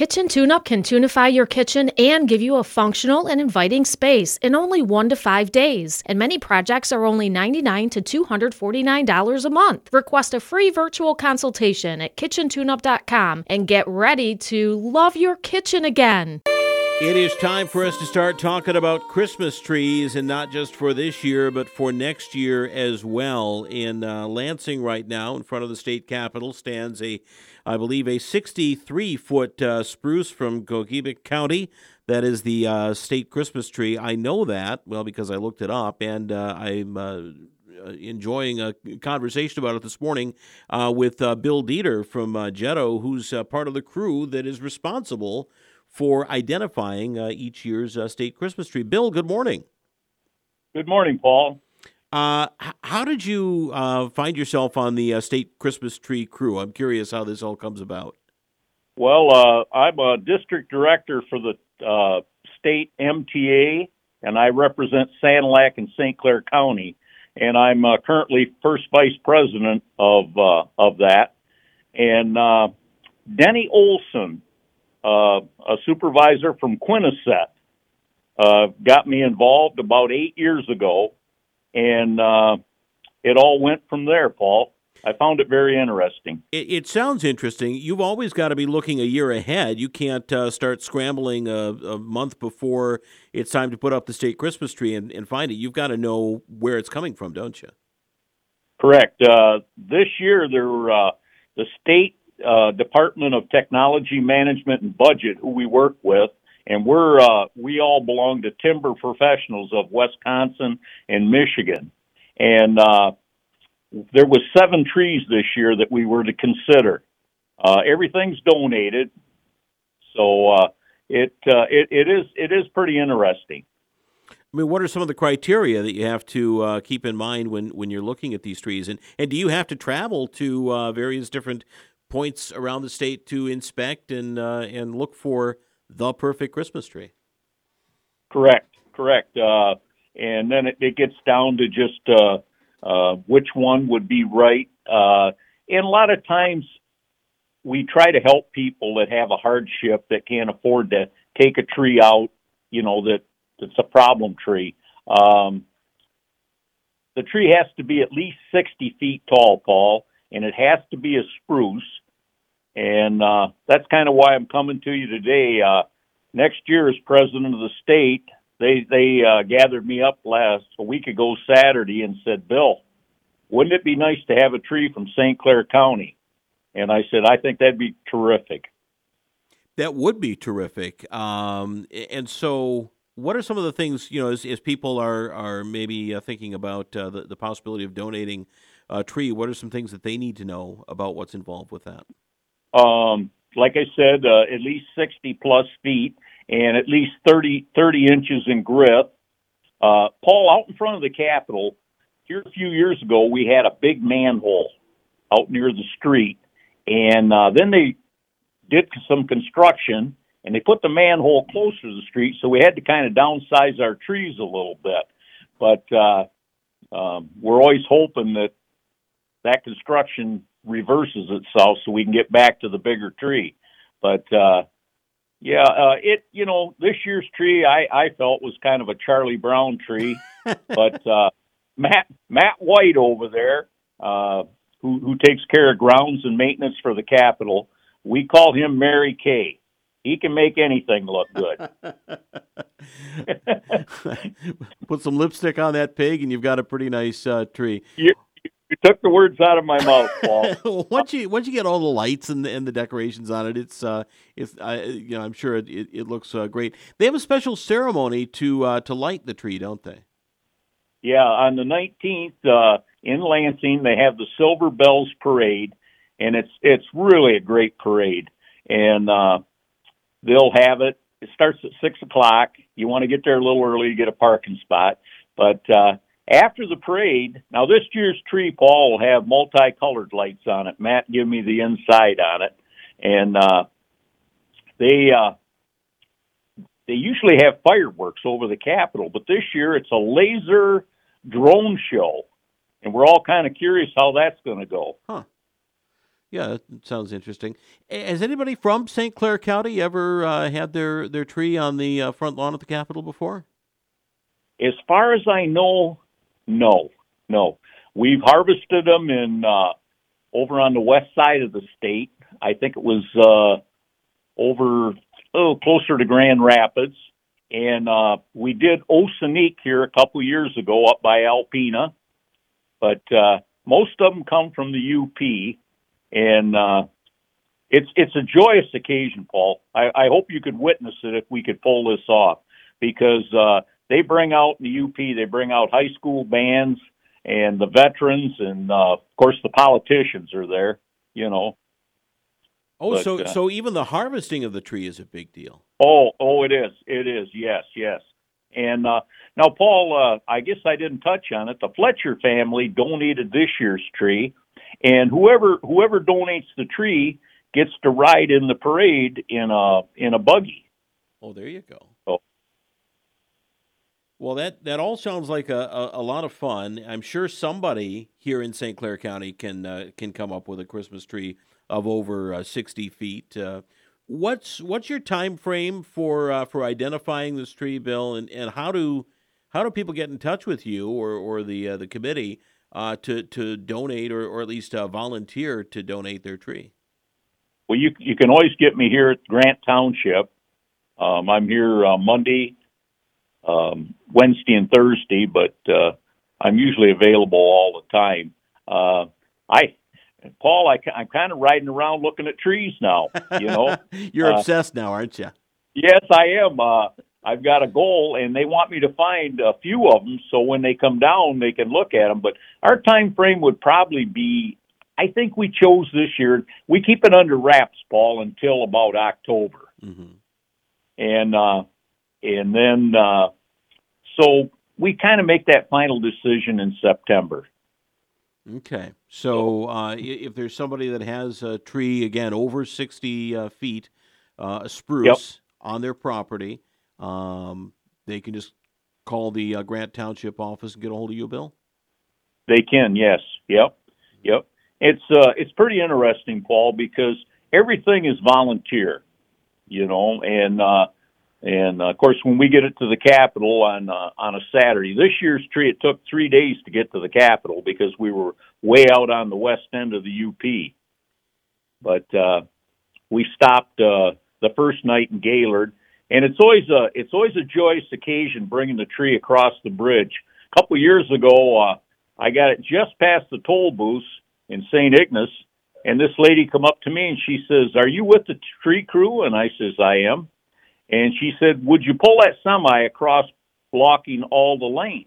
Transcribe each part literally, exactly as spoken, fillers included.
Kitchen Tune-Up can tunify your kitchen and give you a functional and inviting space in only one to five days. And many projects are only ninety-nine dollars to two hundred forty-nine dollars a month. Request a free virtual consultation at kitchen tune up dot com and get ready to love your kitchen again. It is time for us to start talking about Christmas trees, and not just for this year, but for next year as well. In uh, Lansing right now, in front of the state capitol, stands a, I believe, a sixty-three foot uh, spruce from Gogebic County. That is the uh, state Christmas tree. I know that, well, because I looked it up, and uh, I'm uh, enjoying a conversation about it this morning uh, with uh, Bill Dieter from uh, Jetto, who's uh, part of the crew that is responsible for identifying uh, each year's uh, state Christmas tree. Bill, good morning. Good morning, Paul. Uh, h- how did you uh, find yourself on the uh, state Christmas tree crew? I'm curious how this all comes about. Well, uh, I'm a district director for the uh, state M T A, and I represent Sanilac and Saint Clair County, and I'm uh, currently first vice president of uh, of that. And uh, Denny Olson, Uh, a supervisor from Quinniset, uh, got me involved about eight years ago, and uh, it all went from there, Paul. I found it very interesting. It, it sounds interesting. You've always got to be looking a year ahead. You can't uh, start scrambling a, a month before it's time to put up the state Christmas tree and, and find it. You've got to know where it's coming from, don't you? Correct. Uh, this year, there, uh, the state Uh, Department of Technology Management and Budget, who we work with, and we're uh, we all belong to Timber Professionals of Wisconsin and Michigan. And uh, there was seven trees this year that we were to consider. Uh, everything's donated, so uh, it, uh, it it is it is pretty interesting. I mean, what are some of the criteria that you have to uh, keep in mind when, when you're looking at these trees? And and do you have to travel to uh, various different points around the state to inspect and uh, and look for the perfect Christmas tree? Correct, correct. Uh, and then it, it gets down to just uh, uh, which one would be right. Uh, and a lot of times we try to help people that have a hardship that can't afford to take a tree out, you know, that that's a problem tree. Um, the tree has to be at least sixty feet tall, Paul, and it has to be a spruce. And uh, that's kind of why I'm coming to you today. Uh, next year, as president of the state, they they uh, gathered me up last a week ago Saturday and said, Bill, wouldn't it be nice to have a tree from Saint Clair County? And I said, I think that'd be terrific. That would be terrific. Um, and so what are some of the things, you know, as, as people are, are maybe uh, thinking about uh, the, the possibility of donating a tree, what are some things that they need to know about what's involved with that? Um, like I said, uh, at least sixty plus feet and at least thirty, thirty inches in grip. Uh, Paul, out in front of the Capitol, here a few years ago, we had a big manhole out near the street. And uh, then they did some construction, and they put the manhole closer to the street, so we had to kind of downsize our trees a little bit. But uh, um, we're always hoping that that construction reverses itself so we can get back to the bigger tree. But, uh, yeah, uh, it, you know, this year's tree I, I felt was kind of a Charlie Brown tree. But uh, Matt Matt White over there, uh, who, who takes care of grounds and maintenance for the Capitol, we call him Mary Kay. He can make anything look good. Put some lipstick on that pig, and you've got a pretty nice uh, tree. You, you took the words out of my mouth, Paul. once you once you get all the lights and the, and the decorations on it, it's uh, it's uh, you know I'm sure it it, it looks uh, great. They have a special ceremony to uh, to light the tree, don't they? Yeah, on the nineteenth uh, in Lansing, they have the Silver Bells Parade, and it's it's really a great parade. And uh, they'll have it. It starts at six o'clock. You want to get there a little early to get a parking spot. But uh, after the parade, now this year's tree, Paul, will have multicolored lights on it. Matt gave me the inside on it. And uh, they uh, they usually have fireworks over the Capitol, but this year it's a laser drone show. And we're all kind of curious how that's going to go. Huh. Yeah, that sounds interesting. A- Has anybody from Saint Clair County ever uh, had their, their tree on the uh, front lawn of the Capitol before? As far as I know, no, no. We've harvested them in uh, over on the west side of the state. I think it was uh, over oh closer to Grand Rapids, and uh, we did Osanique here a couple years ago up by Alpena. But uh, most of them come from the U P, and uh, it's it's a joyous occasion, Paul. I, I hope you could witness it if we could pull this off, because uh, they bring out in the U P, they bring out high school bands and the veterans, and uh, of course the politicians are there. You know. Oh, But, so uh, so even the harvesting of the tree is a big deal. Oh, oh, it is, it is. Yes, yes. And uh, now, Paul, uh, I guess I didn't touch on it. The Fletcher family donated this year's tree, and whoever whoever donates the tree gets to ride in the parade in a in a buggy. Oh, there you go. Oh. Well, that, that all sounds like a, a, a lot of fun. I'm sure somebody here in Saint Clair County can uh, can come up with a Christmas tree of over uh, sixty feet. Uh, what's what's your time frame for uh, for identifying this tree, Bill, and, and how do how do people get in touch with you or or the uh, the committee uh, to to donate or, or at least uh, volunteer to donate their tree? Well, you you can always get me here at Grant Township. Um, I'm here uh, Monday, um, Wednesday, and Thursday, but uh, I'm usually available all the time. Uh, I, Paul, I, I'm kind of riding around looking at trees now. You know, You're Uh, obsessed now, aren't you? yes, I am. Uh, I've got a goal, and they want me to find a few of them, so when they come down, they can look at them. But our time frame would probably be, I think we chose this year. We keep it under wraps, Paul, until about October. Mm-hmm. And uh, and then uh, so we kind of make that final decision in September. Okay. So uh, i- if there's somebody that has a tree, again, over sixty uh, feet, uh, a spruce on their property, um, they can just call the uh, Grant Township office and get a hold of you, Bill? They can, yes, yep, yep. It's uh, it's pretty interesting, Paul, because everything is volunteer, you know, and uh, and uh, of course when we get it to the Capitol on uh, on a Saturday, this year's tree it took three days to get to the Capitol because we were way out on the west end of the U P, but uh, we stopped uh, the first night in Gaylord, and it's always a it's always a joyous occasion bringing the tree across the bridge. A couple of years ago, uh, I got it just past the toll booth in Saint Ignace, and this lady come up to me and she says, "Are you with the tree crew?" And I says, "I am." And she said, "Would you pull that semi across blocking all the lanes?"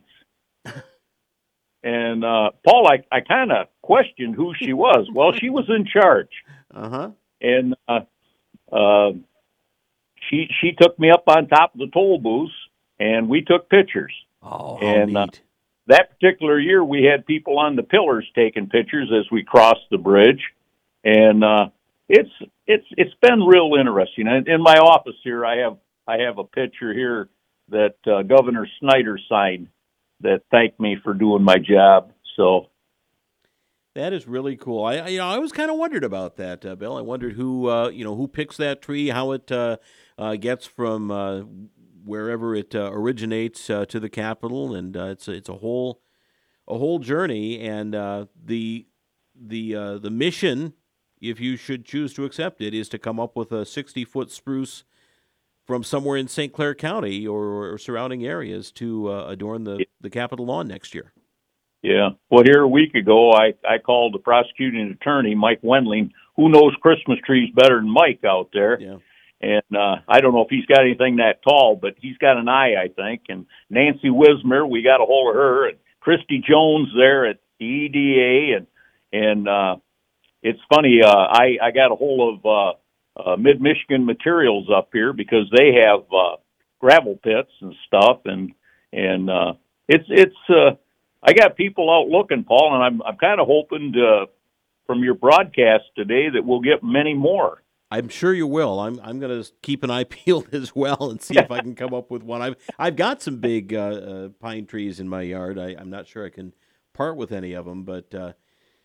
And uh, Paul, I, I kind of questioned who she was. Well, she was in charge, Uh-huh. and uh, uh, she she took me up on top of the toll booth, and we took pictures. Oh, how And, uh, neat. That particular year, we had people on the pillars taking pictures as we crossed the bridge, and uh, it's it's it's been real interesting. In, in my office here, I have I have a picture here that uh, Governor Snyder signed that thanked me for doing my job. So That is really cool. I, I you know I was kind of wondered about that, uh, Bill. I wondered who uh, you know who picks that tree, how it uh, uh, gets from uh, wherever it uh, originates uh, to the Capitol, and uh, it's a, it's a whole a whole journey. And uh, the the uh, the mission, if you should choose to accept it, is to come up with a sixty foot spruce from somewhere in Saint Clair County or, or surrounding areas to uh, adorn the the Capitol lawn next year. yeah, well, here a week ago, I I called the prosecuting attorney, Mike Wendling, who knows Christmas trees better than Mike out there. Yeah. And uh, I don't know if he's got anything that tall, but he's got an eye, I think. And Nancy Wismer, we got a hold of her, and Christy Jones there at the E D A. And and uh, it's funny, uh, I, I got a hold of uh, uh, Mid-Michigan Materials up here because they have uh, gravel pits and stuff. And and uh, it's, it's uh, I got people out looking, Paul, and I'm, I'm kind of hoping to, from your broadcast today that we'll get many more. I'm sure you will. I'm I'm going to keep an eye peeled as well and see if I can come up with one. I've I've got some big uh, uh, pine trees in my yard. I, I'm not sure I can part with any of them, but uh,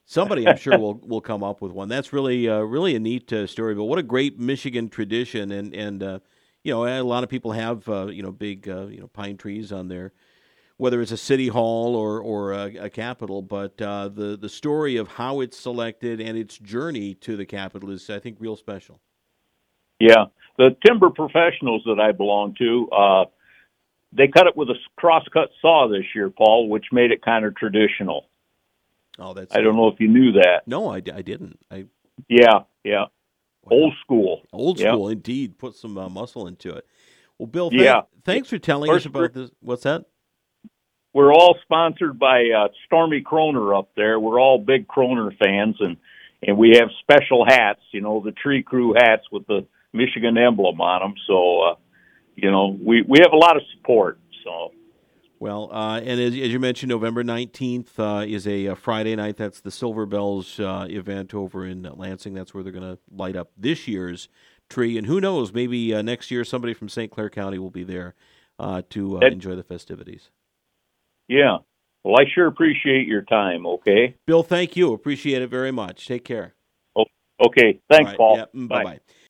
Somebody, I'm sure, will will come up with one. That's really uh, really a neat uh, story. But what a great Michigan tradition, and and uh, you know, a lot of people have uh, you know big uh, you know pine trees on their, whether it's a city hall or or a, a capitol. But uh, the the story of how it's selected and its journey to the capitol is, I think, real special. Yeah, the timber professionals that I belong to, uh, they cut it with a crosscut saw this year, Paul, which made it kind of traditional. Oh, that's. I don't know if you knew that. No, I, I didn't. I. Yeah, yeah. Wow. Old school. Old yep. school, indeed. Put some uh, muscle into it. Well, Bill, thank, yeah. thanks for telling First, us about this. What's that? We're all sponsored by uh, Stormy Kroner up there. We're all big Kroner fans, and, and we have special hats, you know, the Tree Crew hats with the Michigan emblem on them. So, uh, you know, we, we have a lot of support, so... Well, uh, and as, as you mentioned, November nineteenth uh, is a, a Friday night. That's the Silver Bells uh, event over in Lansing. That's where they're going to light up this year's tree. And who knows, maybe uh, next year somebody from Saint Clair County will be there uh, to uh, that, enjoy the festivities. Yeah. Well, I sure appreciate your time, okay? Bill, thank you. Appreciate it very much. Take care. Oh, okay. Thanks, right. Paul. Yeah. Bye. Bye-bye.